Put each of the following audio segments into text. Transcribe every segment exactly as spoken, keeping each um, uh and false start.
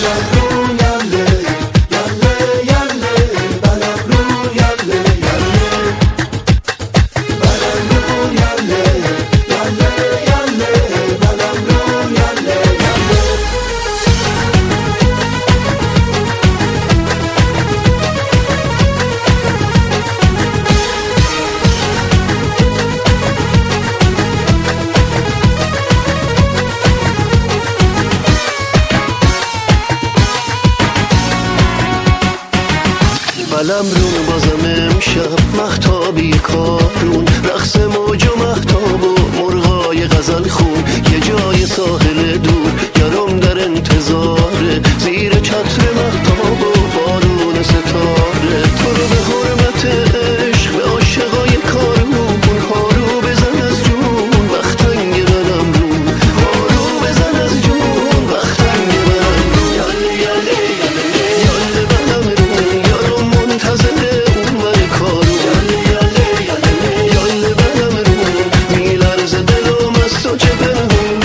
بلم رون بازم امشب مختابی کارون، رقص موج و مختاب و مرغای غزل خون، یه جای ساحل دور یارم در انتظاره، زیر چتر مختاب و بارون ستاره. تو رو به حرمت عشق به عاشقای کارون، هارو بزن از جون وقتنگ بلم رون، هارو بزن از جون وقتنگ بلم رون. یاله یاله یاله یاله بلم رون، یارم منتظره اون ور کارون. یاله یاله یاله یاله بلم رون، میلرزه دلم از تو چه پنهون.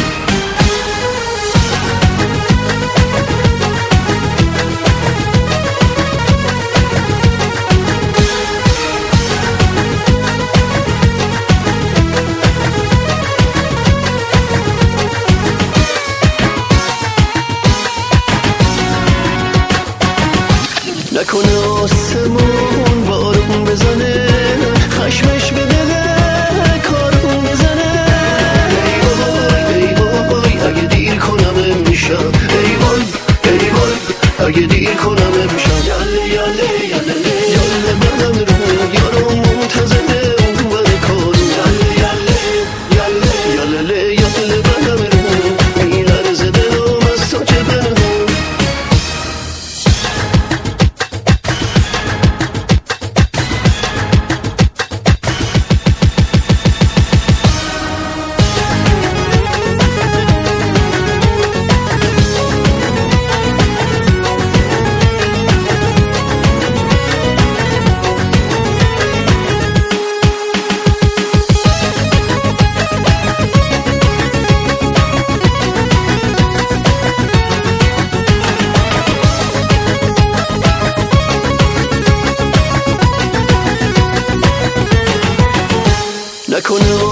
نکنه آسمون بارون بزنه، خشمش به دل کارون بزنه. ای وای ای وای اگه دیر کنم امشب، ای وای ای وای اگه دیر کنم امشب. یاله یاله یاله یاله بلم رون، یارم منتظره اون ور کارون. یاله یاله یاله یاله یاله بلم رون، میلرزه دلم از تو چه پنهون. نکنه